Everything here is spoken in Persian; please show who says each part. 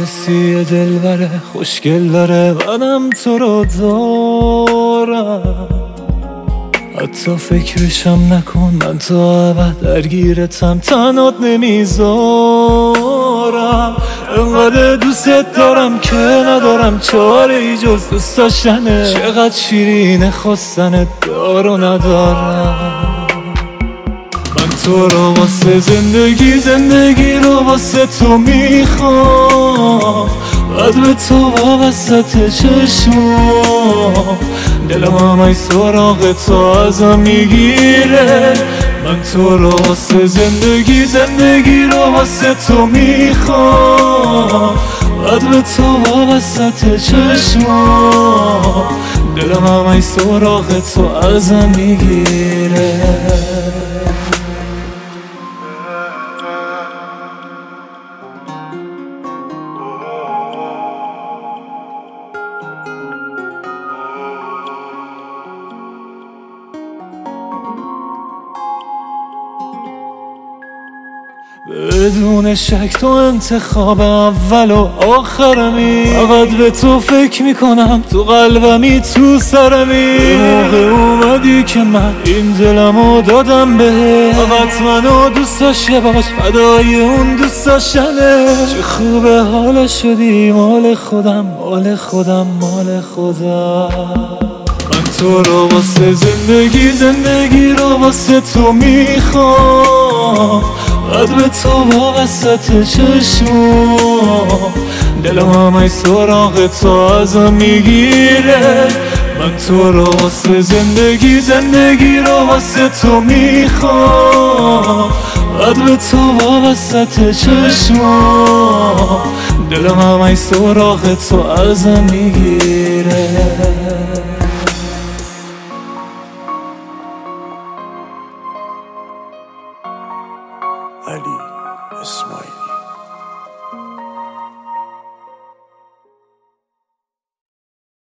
Speaker 1: کسی دلبره خوشگل داره منم تو رو دارم، حتی فکرشم نکن من تا ابد درگیرتم تنات نمیذارم. انقدر دوست دارم که ندارم چاره ای جز دوست داشتنه، چقدر شیرینه خواستنت دارو ندارم. من تو رو واسه زندگی رو واسه تو میخوام، بعد به تو واسط چشمام دلم همه سراغ تو ازم میگیره. من تو رو واسه زندگی رو واسه تو میخوام، بعد به تو واسط چشمام دلم همه سراغ تو ازم میگیره. بدون شک تو انتخاب اول و آخرمی، فقط به تو فکر میکنم تو قلبمی تو سرمی. به موقع اومدی که من این دلمو دادم به، فقط منو دوست داشته باش فدای اون دوست داشتنه. چه خوبه حالا شدی مال خودم مال خودم مال خودم. من تو رو واسه زندگی رو واسه تو میخوام، بعد به تو واسط چشمام دلم همه سراغ تو ازم میگیره. من تو رو واسه زندگی رو واسه تو میخوام، بعد به تو واسط چشمام دلم همه سراغ تو ازم میگیره.
Speaker 2: علی اسماعیلی.